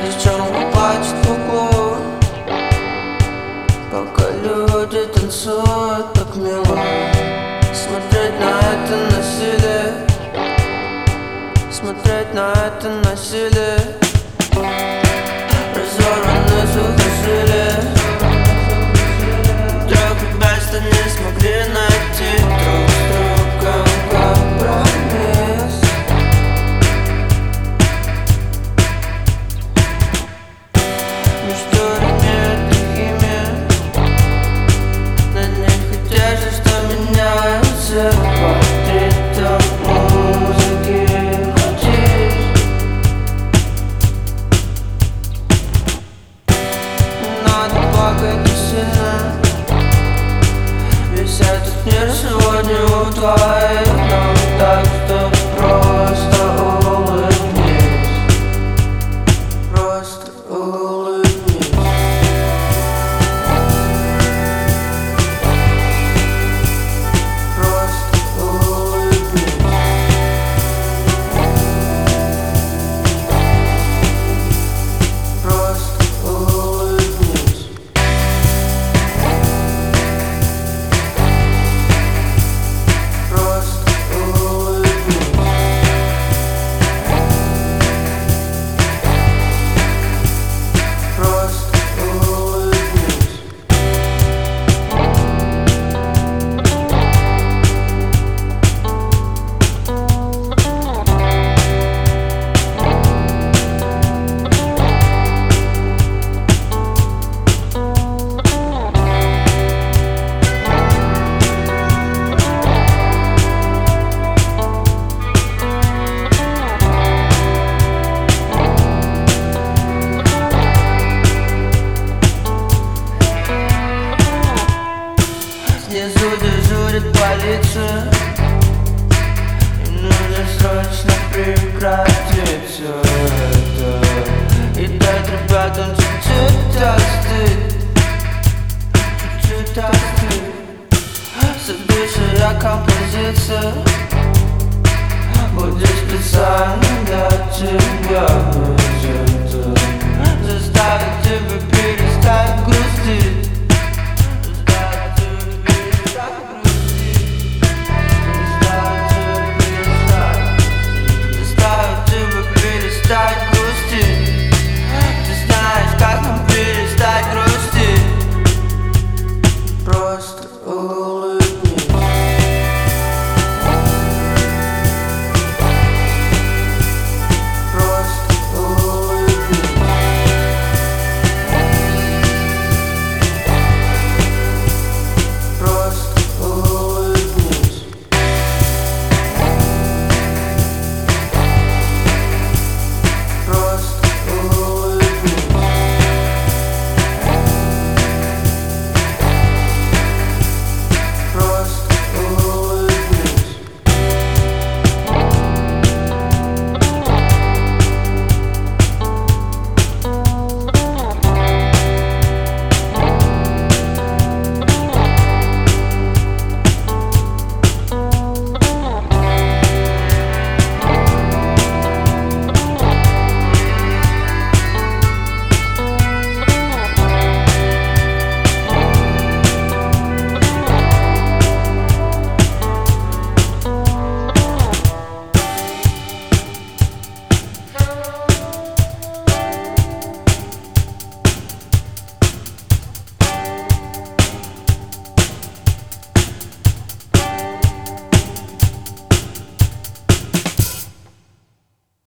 Девчонка плачет в углу, пока люди танцуют так мило. Смотреть на это насилие, смотреть на это насилие. Разорваны сухожилия, друг и беста не смогли найти друг с другом компромисс. Между людьми это химия, на них одежда, что меняется под ритм музыки. Плакать сильно, весь этот мир сегодня у твоих ног. Так что просто улыбнись, просто улыбнись. Просто улыбнись. Просто улыбнись. Снизу дежурит полиция, им нужно срочно прекратить все это и дать ребятам чуть-чуть остыть, чуть-чуть остыть. Следующая композиция будет специально для тебя. Заставить тебя перестать грустить. Start